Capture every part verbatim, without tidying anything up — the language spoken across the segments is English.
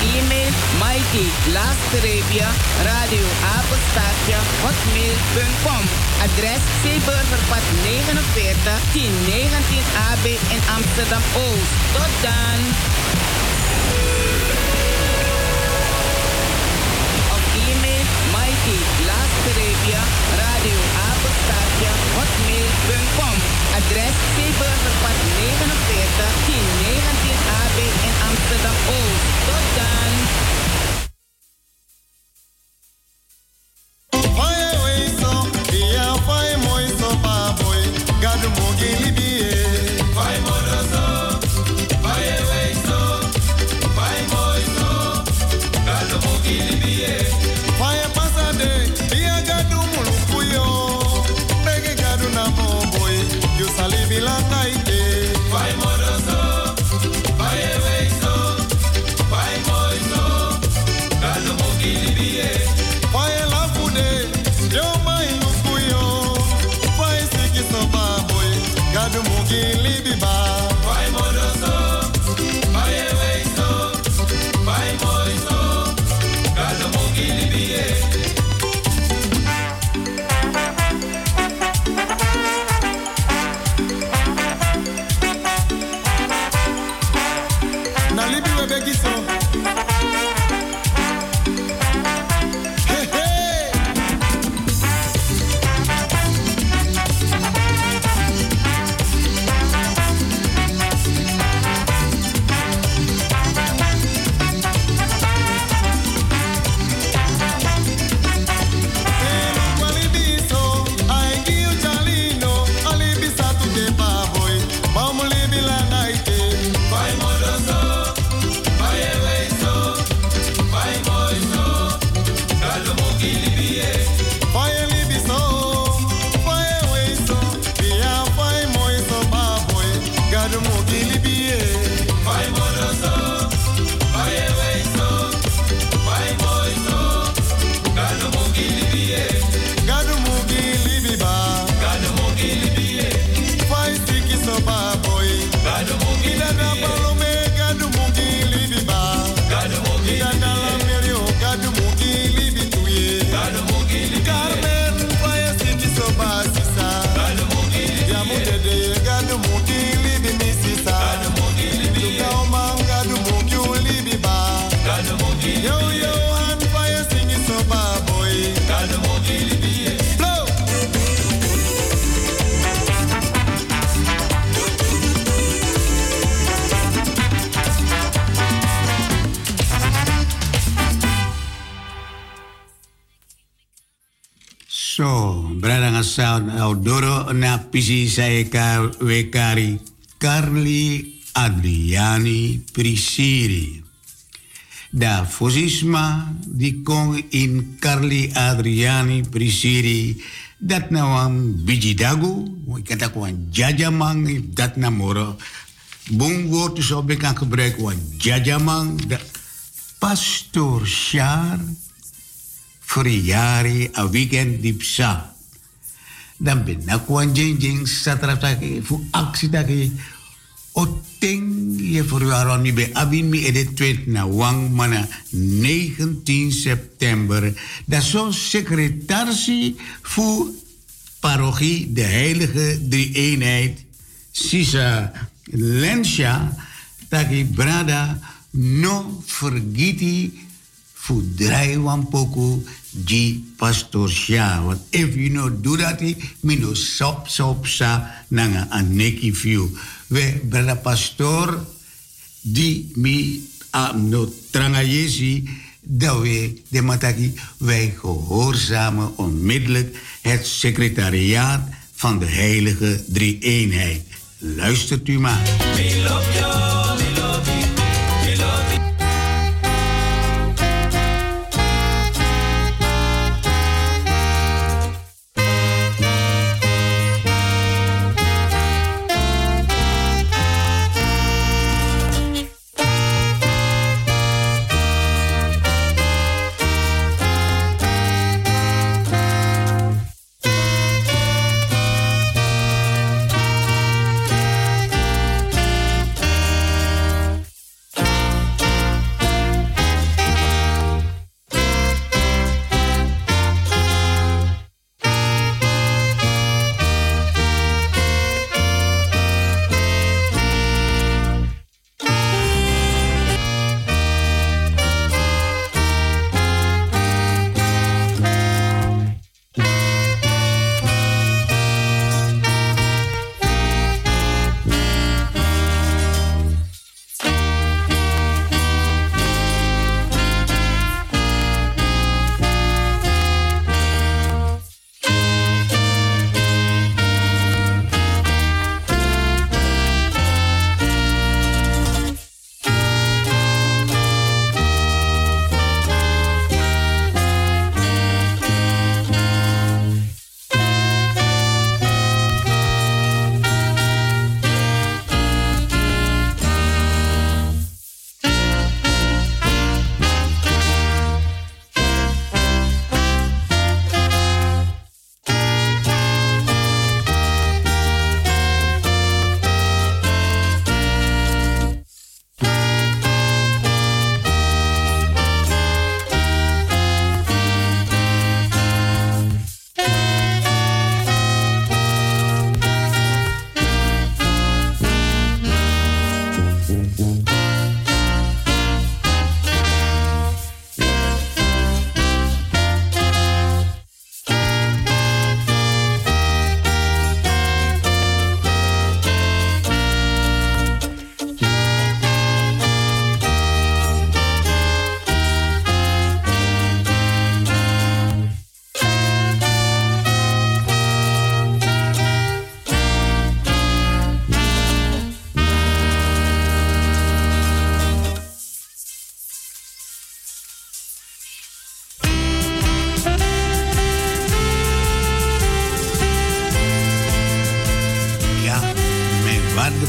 e-mail Mikey Laagstreepje Radio Apenstaartje hotmail punt com. Adres Zeeburgerpad negenenveertig tien negentien A B in Amsterdam Oost. Tot dan. Of e-mail Mikey Laagstreepje Radio Apenstaartje hotmail punt com. Adres Zeeburgerpad negenenveertig tien negentien A B in Amsterdam Oost. Tot dan. Sound Audoro na pisi saya wekari Carli Adriani Prisiri. Da fosisma di kong in Carli Adriani Prisiri dat na wang bijidagu, kata kwan jajamang dat na moro. Bung woord is op ik aan gebruik wan jajamang da pastor Shar Friari a weekend dipsa. Dan ben ik gewoon jeng satraptaki fu aksi taki oteng je voor waarom niet bij abin mi edet tweet na wang mana negentien september. Dat zo'n secretarie voor parochie de Heilige Drie-eenheid Sisa Lensha taki brada no vergiti fu drai wampoko di pastor Sha. Want if you no do that, mi no sop sop sa nanga aneki view. We brada pastor di mi am no trangayesi dat we de mataki wij gehoorzamen onmiddellijk het secretariaat van de Heilige Drie-eenheid. Luistert u maar. We love you, we love you, we love you.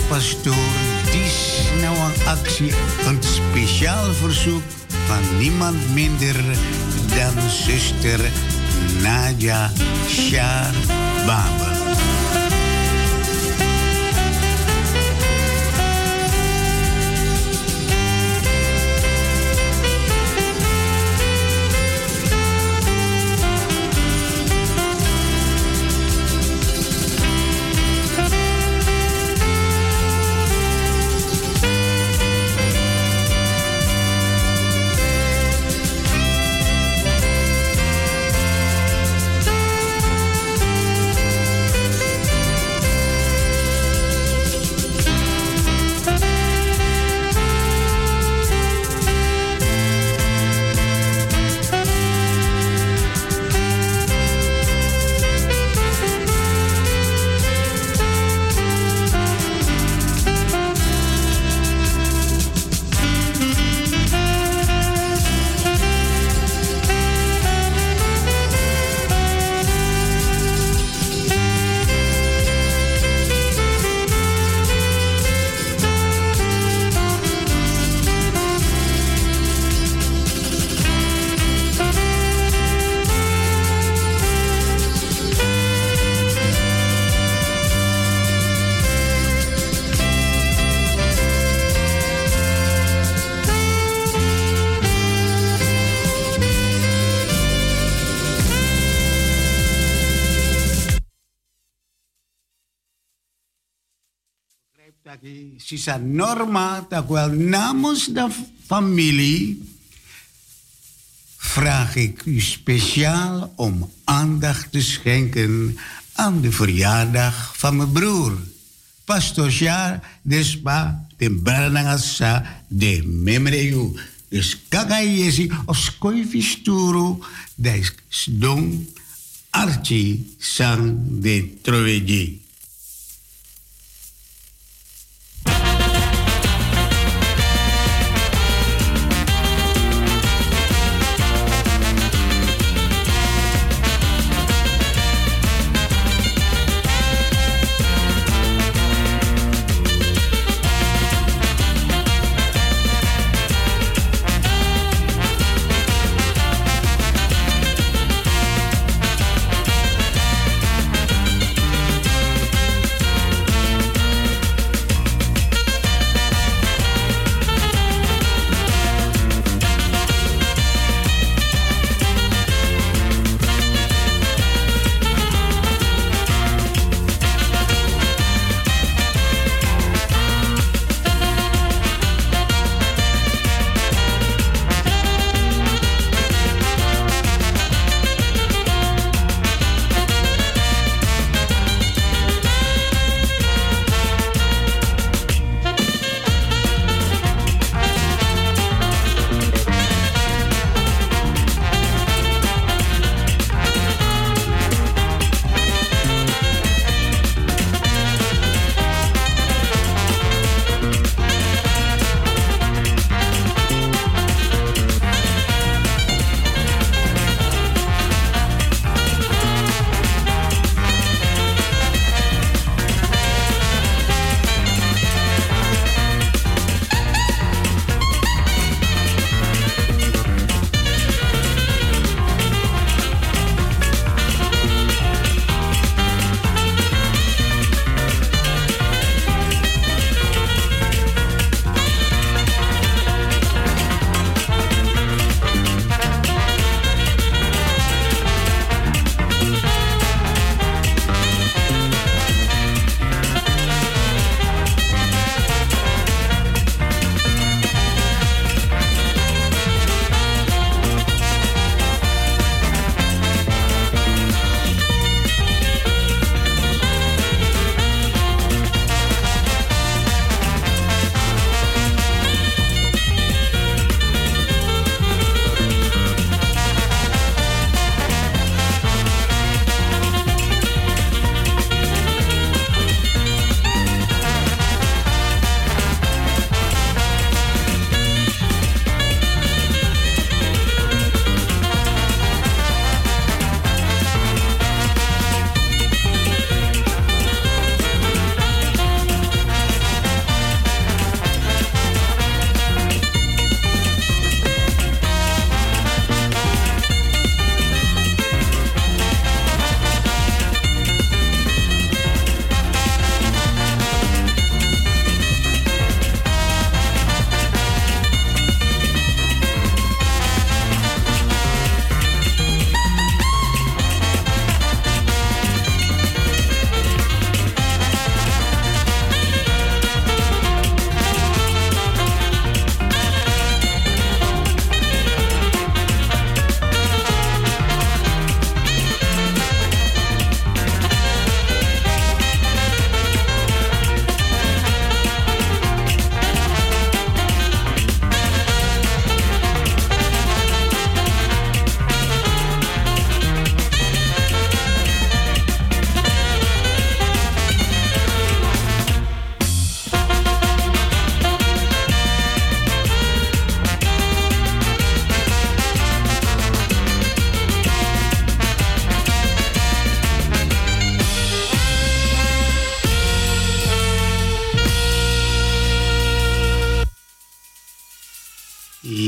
pastoor Dies nou een actie, een speciaal verzoek van niemand minder dan zuster Nadia Shah Baba. Sisa Norma, tak wel namens de familie vraag ik u speciaal om aandacht te schenken aan de verjaardag van mijn broer. Pastor Shah Despa de Branagasa de Memreu. Dus kakayesi of skoifisturu de Sdong Archie Sang de Troeji.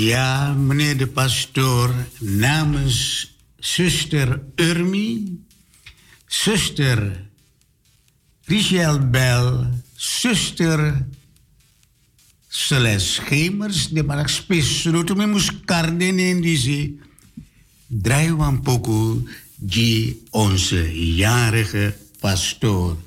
Ja, meneer de pastoor, namens zuster Urmi, zuster Richel Bell, zuster Celeste Schemers, de manak spesroto me muskarden in die zee, draai wan poku die onze jarige pastoor.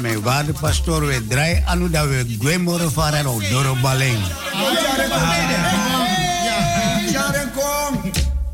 Mijn waarde pastor, we draaien aan dat we Gwemoro varen op Dorobaling. Jaren kom!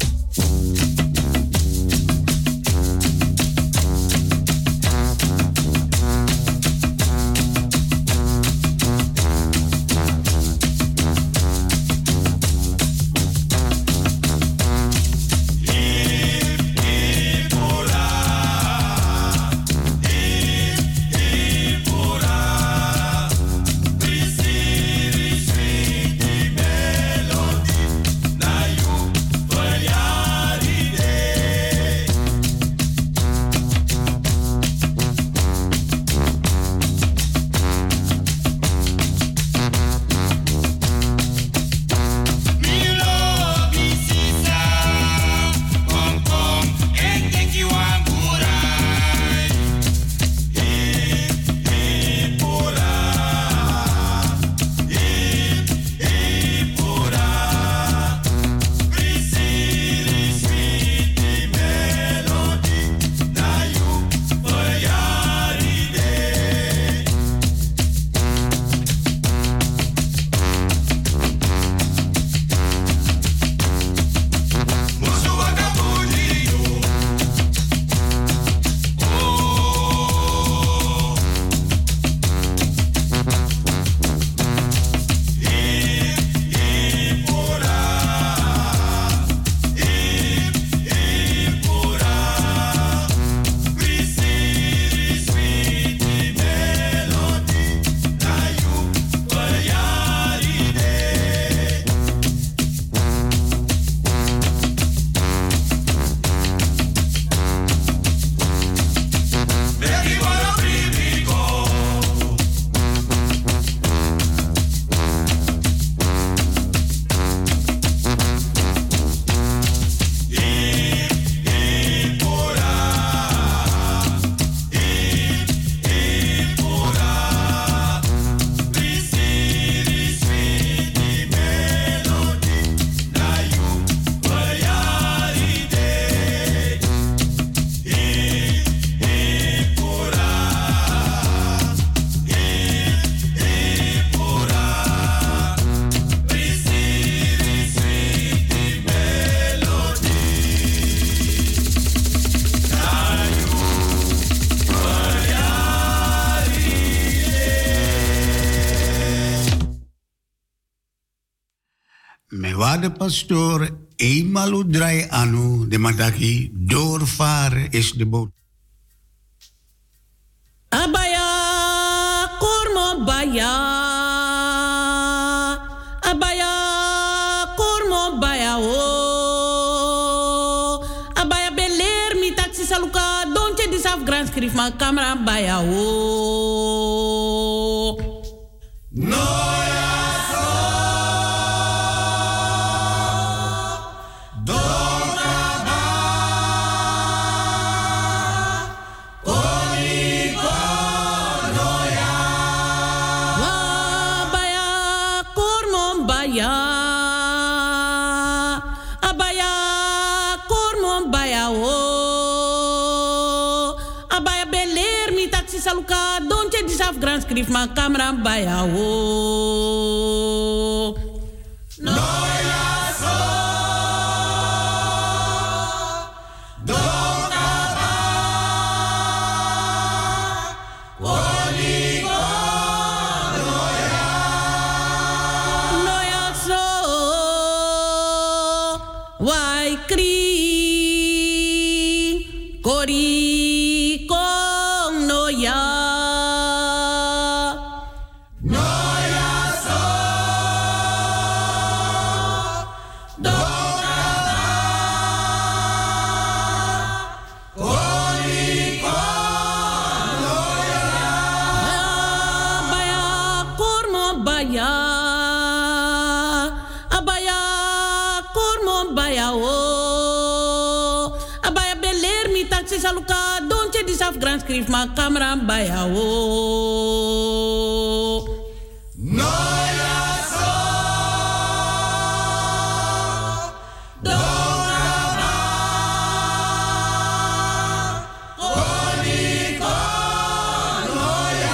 Waarde pastor, eenmaal draai anu de mataki doorvaren is de boot. Abaya, kormo baya. Abaya, kormo baya o. Abaya beler mi taxi saluka, donche disaf grand skrif ma camera baya o. No. Saluka donche disaf grand skrif ma camera baya o. No ya so. Dokaba. Oni go no ya. No ya so. Wai kri. Kori. Saluka donche disaf grand skrif ma camera baya o. No ya so. Dokaba. Oni ko no ya.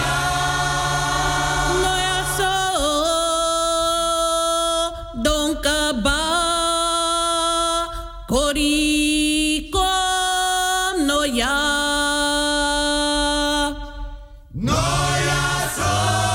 Koriko no ya. No ya so.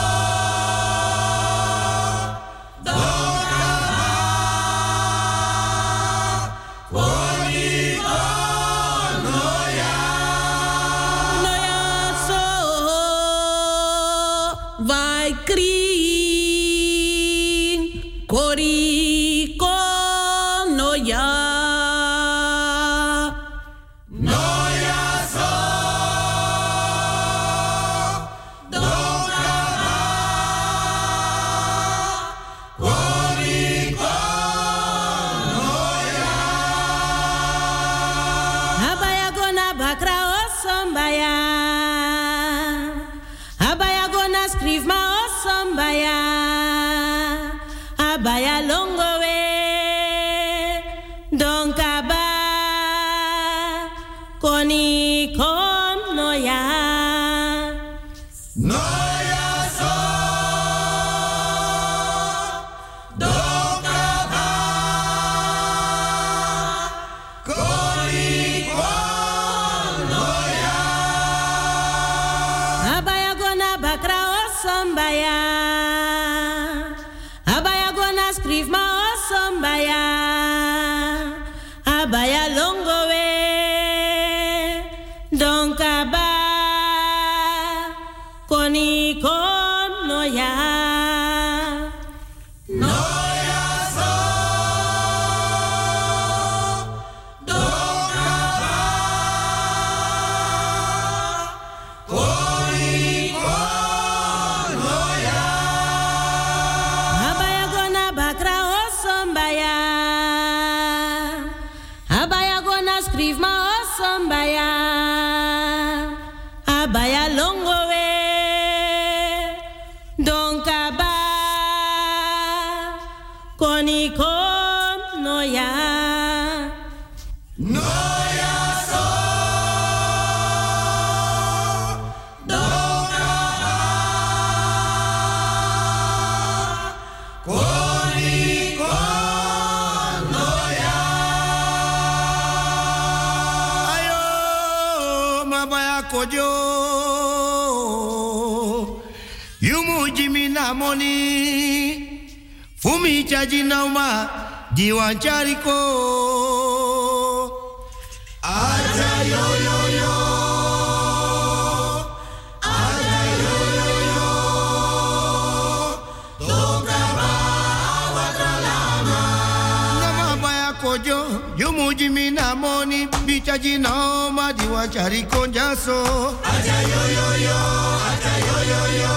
Fumi chaji nauma diwan chariko. Aja yo yo yo. Aja yo yo yo. Toka bawa kalama. Nama baya kojo yumuji mina moni bichaji nauma diwan chariko jaso. Aja yo yo yo. Aja yo yo yo.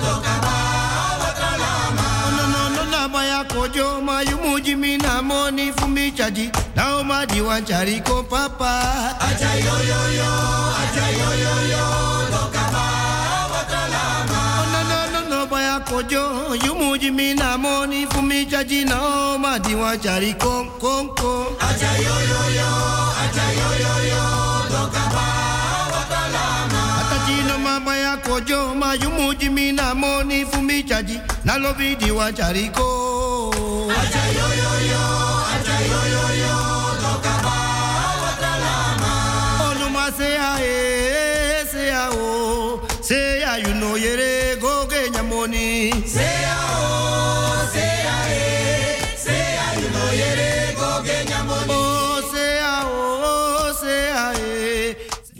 Kojo mayumuji mina moni fumi chaji nao madi wanchari ko papa. Aja yo yo yo, aja yo yo yo, lokaba wakalama. No no no no baya kojo yumuji mina moni fumi chaji nao madi wanchari kon kon kon. Aja yo yo yo, aja yo yo yo, lokaba wakalama. Ataji no mabaya kojo mayumuji mina moni fumi chaji na lobi di wanchari ko. Aja yo yo yo, aja yo yo yo, lokaba wakalama. Onuma seya e, seya o, seya you know yere go ge nyamoni. Seya o, seya e, seya you know yere go ge nyamoni. Oh seya o, seya e.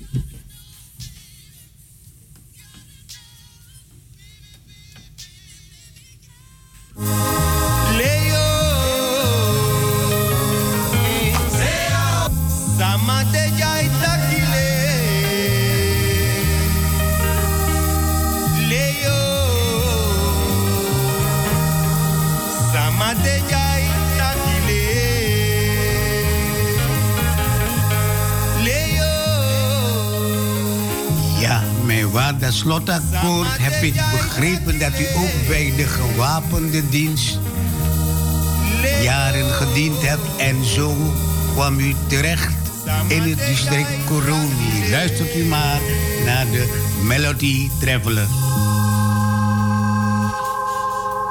Waar de slotakkoord heb ik begrepen dat u ook bij de gewapende dienst jaren gediend hebt. En zo kwam u terecht in het district Koroni. Luistert u maar naar de Melody Traveler.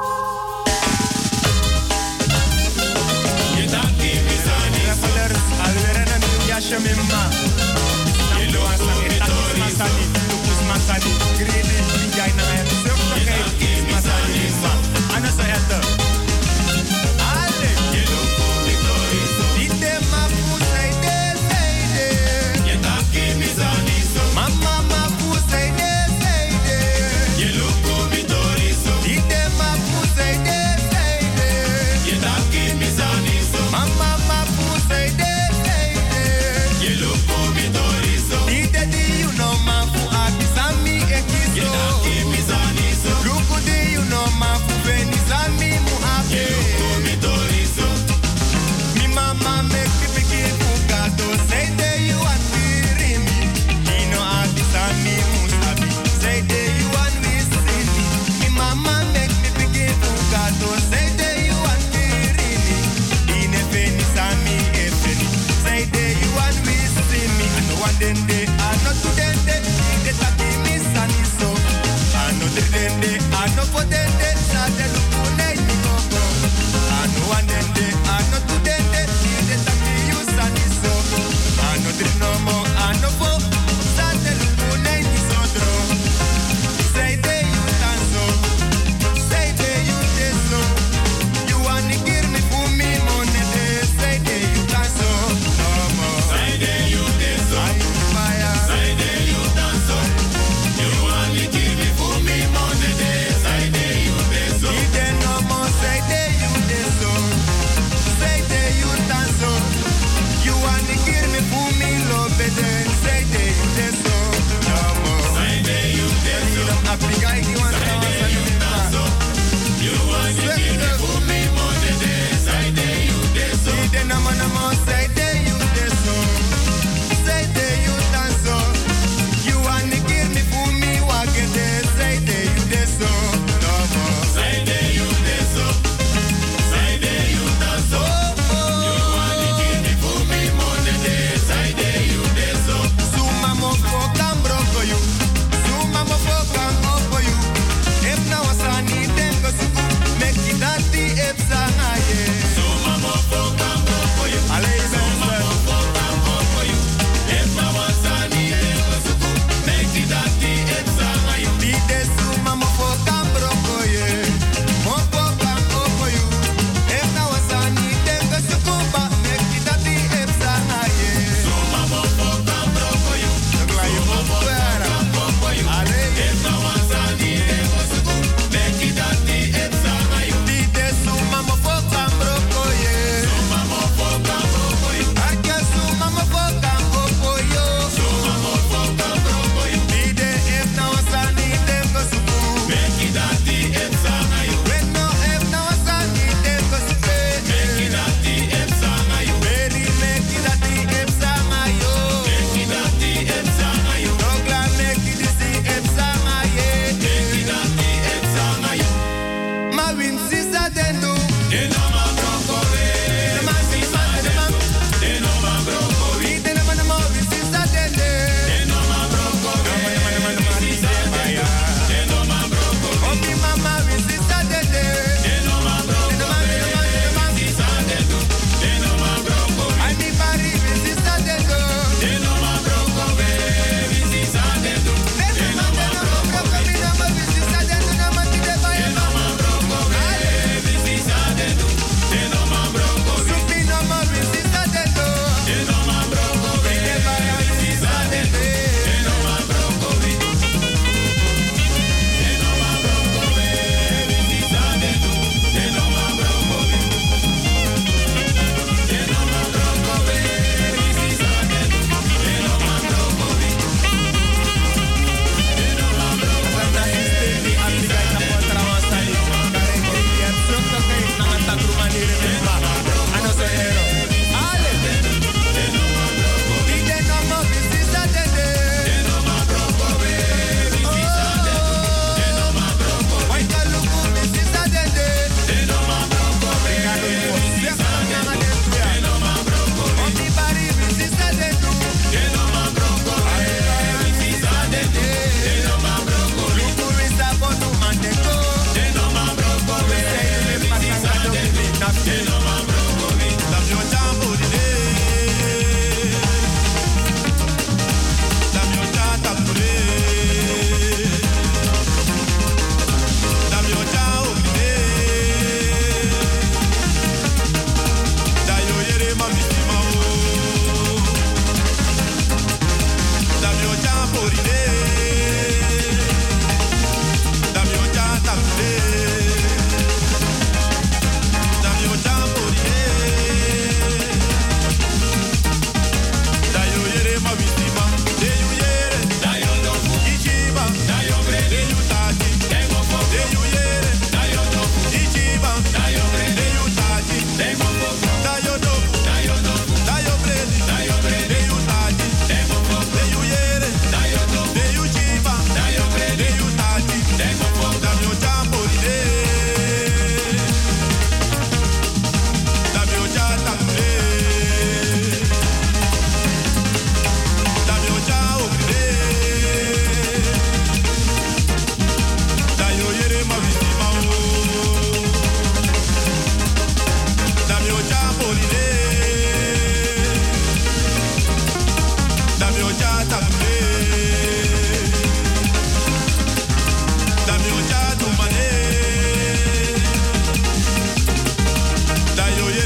Travelers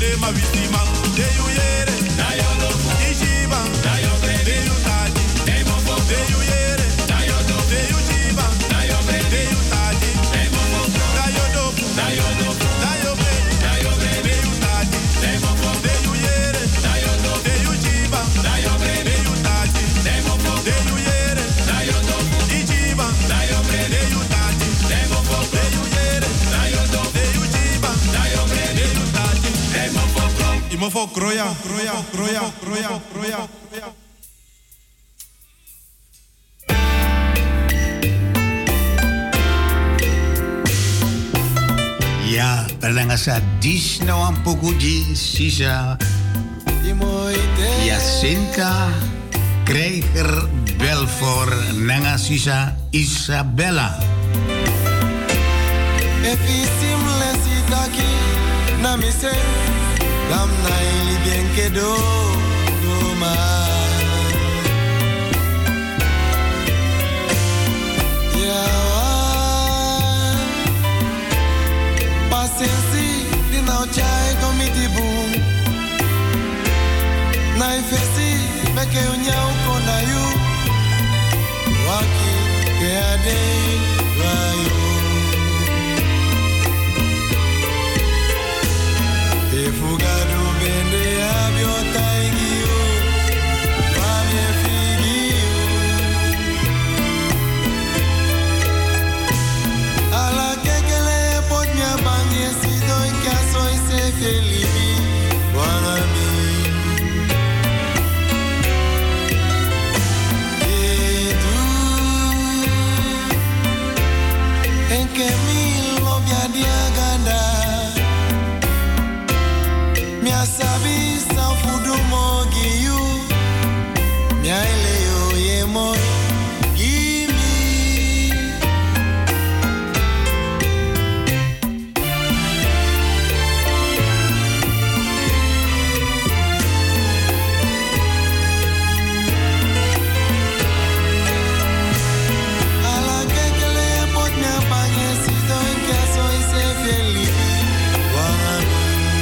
Mofo kroya, kroya, kroya, kroya, kroya. Ja, perdanga sa dis no un poco di sisa. Jacinta Krijger Belfort nanga sisa Isabella. Efisim lesitaki na mise. Dam na ili bien que do do ma. Ya pasensi di na chai komiti boom. Na ifesi beke unyau kona yu. Waki ke ade rayo. Fugado bende abiota ingio Pamie figio Ala kekele pot mia bangi sido inka soy se felibi Wanami E tu Enke mi lo bia diaganda Mia sabi sa fudu mogi you Mia ile yo ye moi Gimme Ala kekele pot mia pange sito inke soy se felibi Wangami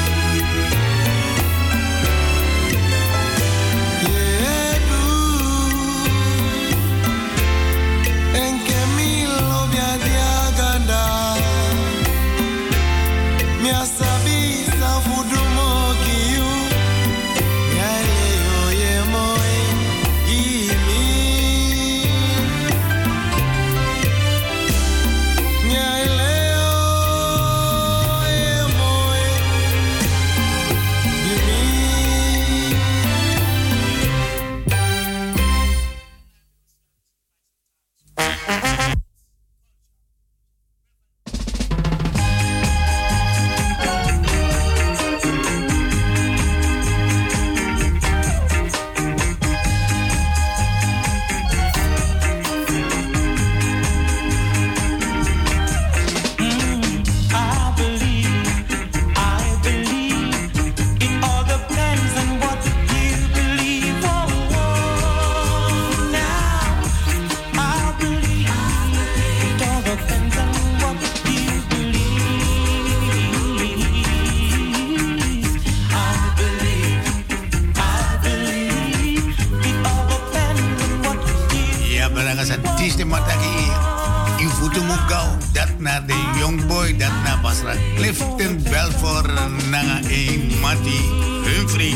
Clifton Belfort nanga e Mati Humphrey.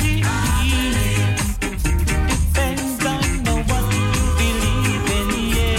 Depends on what you believe in, yeah.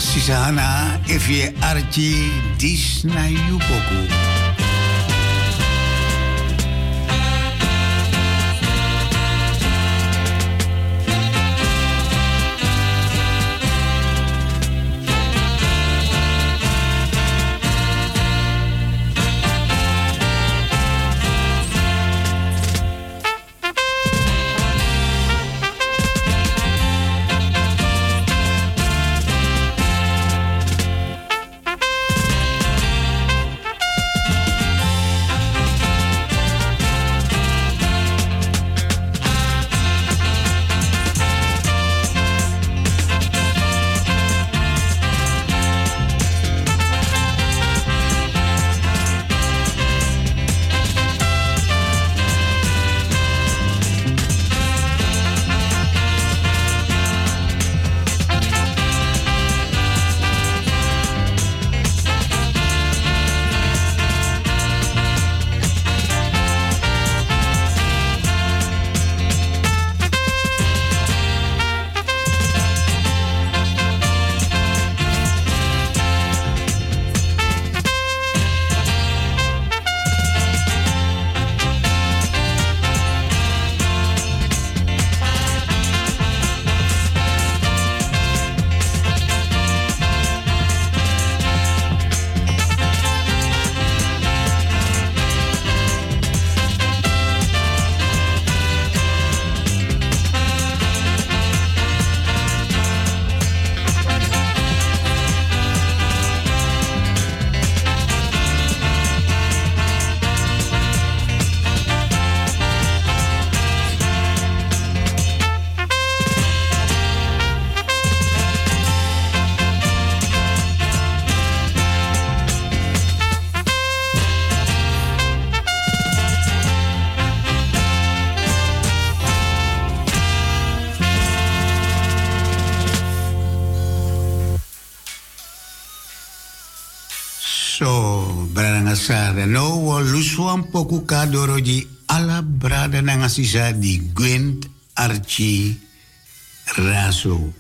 Sisana, if je archi dis na yupoku. Sara no wo luswan poku kadoroji ala brada nangasisa di Gwent Archie Raso.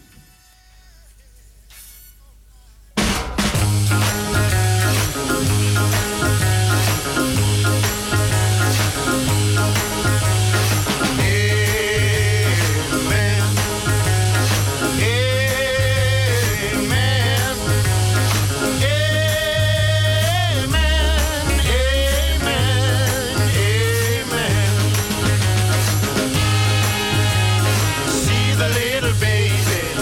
Baby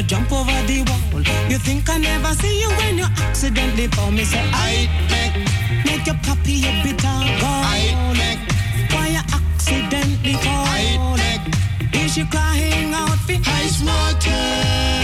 jump over the wall. You think I never see you when you accidentally fall. Me say I make, make your puppy a bitter gall. I make, why you accidentally fall. I make, is she crying out for ice water?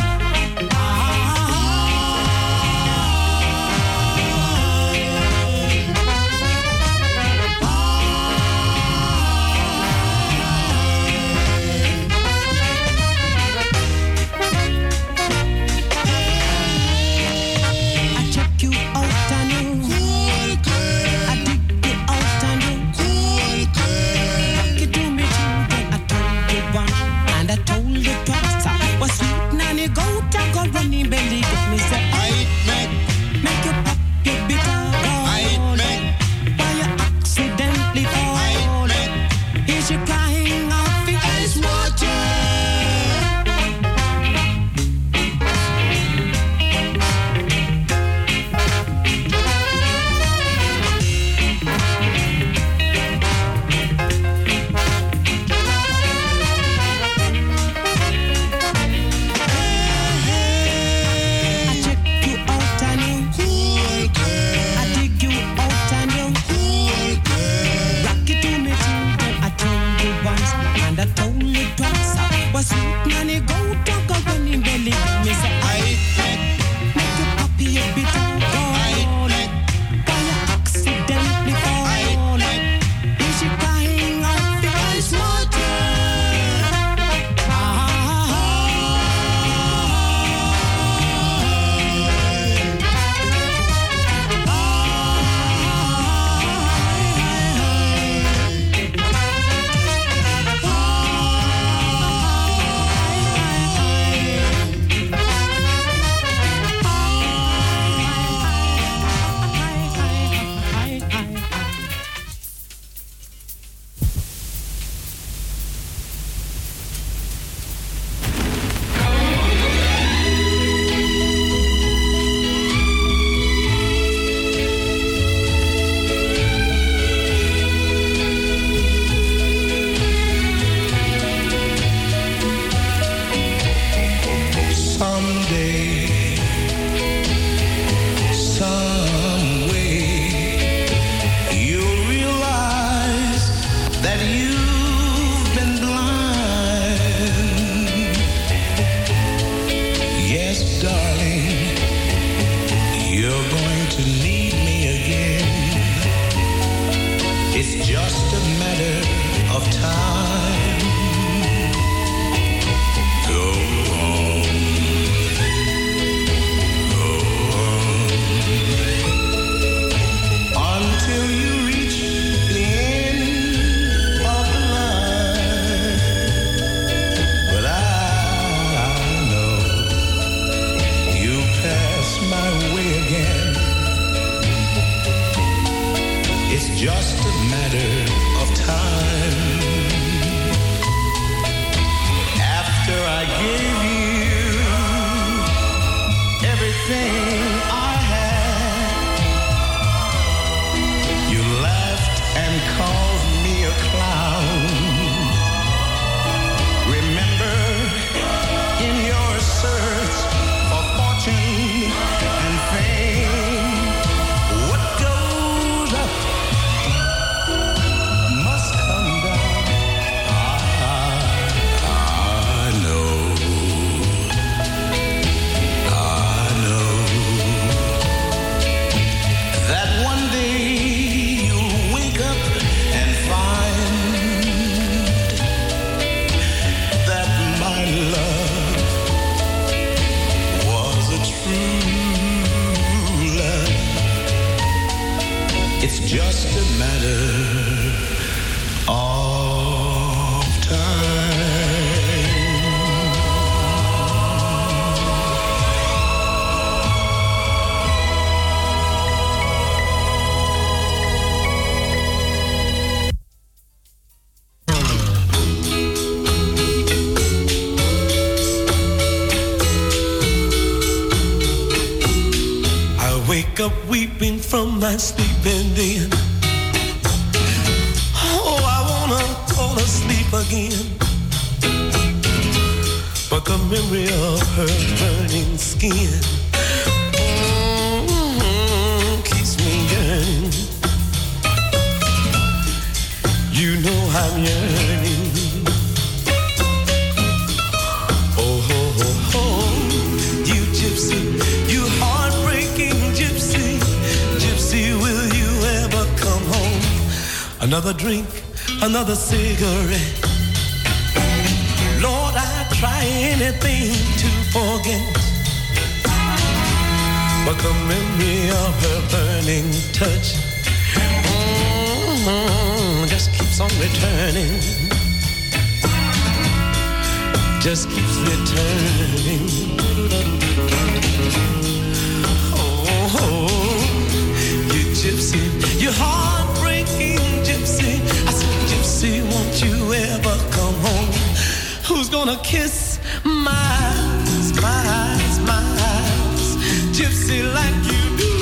Up weeping from my sleeping den. Oh, I wanna go to sleep again, but the memory of her burning skin mm-hmm, keeps me yearning. You know I'm yearning. Oh, ho, ho, ho. You gypsy, you heartbreaking gypsy. Gypsy, will you ever come home? Another drink, another cigarette. Lord, I try anything to forget, but the memory of her burning touch mm-hmm, just keeps on returning. Just keeps returning. Oh, oh, you gypsy, you heartbreaking gypsy. I said, gypsy, won't you ever come home? Who's gonna kiss my eyes, my eyes, my eyes, gypsy, like you do?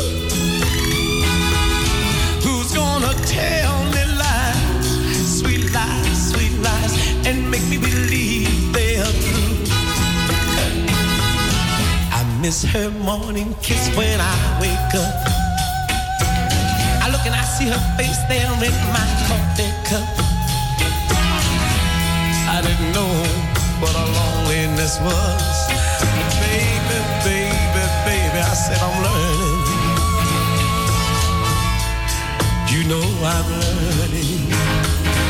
Who's gonna tell me lies, sweet lies, sweet lies, and make me believe they are true? I miss her morning kiss when I wake up. I look and I see her face there in my coffee cup. I didn't know what a loneliness was. Baby, baby, baby, I said I'm learning. You know I'm learning.